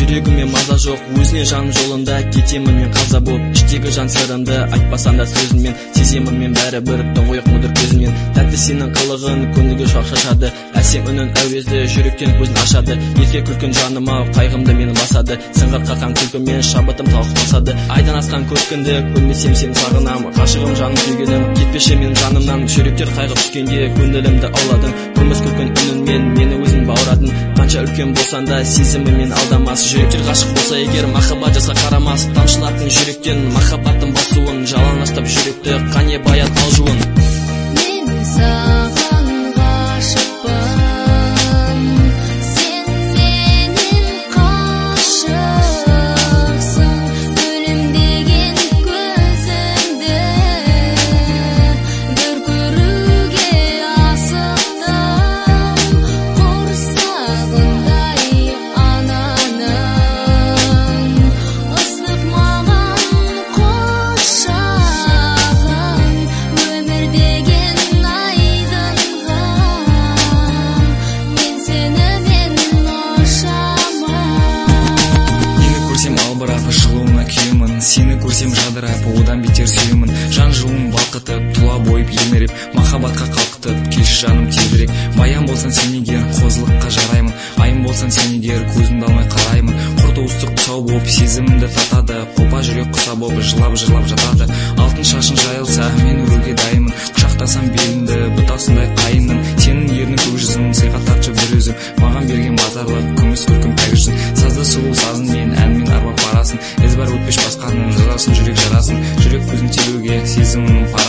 жүрегіме маза жоқ, өзіне жан жолында кетемін мен қаза болып. Іштегі жан сырымды айтпасам да сөзіммен, сеземін мен бәрібір тұңғиық мұдыр көзіммен. Тәтті сенің қылығын көңілге шашады, әсем үнін әуезді жүректен көзін ашады. Ерке күлкін жаныма қайғымды мені басады, сыңғыр қаққан күлкімен шабытым талқы басады. Айдан асқан көркінді көрмесем сені сағынам, ғашығым жаным сүйгенім, кетпеші менің жанымнан. Жүректер қайғы түскенде көңілімді ауладың, күміс күлкін үнінмен мені өзің баурадың. Қанша үлкен болсан да сезімімен алдамас, жүректер ғашық болса егер махаббат жаса қарамас. Тамшылардың жүректен махаббаттың басуын, жалаңаштап жүректі қане баян ал жуын. Мен саған ғашықпын, сен менен қашықсың. Өлім деген көзіңді бір көруге асықтым, құрсағындай ананың ыстық маған құшағың. Өмір деген айдынға мен сенімен ұшамын. Нені көрсем албырап жылуына күйемін, сені көрсем жадырап одан бетер сүйемін. Жан жылуын балқытып тұла бойып еміреп, махаббатқа қалқытып келші жаным тезірек. Баян болсан сен егер қозылыққа жараймын, айым болсан сен егер көзімді алмай қараймын. Құрты ұстық құсау болып сезімімді татады, қопа жүрек құса болып жылап жырлап жатады. Алтын шашын жайылса мен өлуге дайынмын, құшақтасам белімді бұтасындай қайынның. Сенің ерінің көк жүзің сыйға тартшы бір өзім, маған берген базарлық күміс күлкін пәк-жүзін. Сазды сұлу сазынмен әнмен арбап барасын, із бар өтпеш басқаның жазасын жүрек жарасын. Жүрек көзін телуге сезімінің пара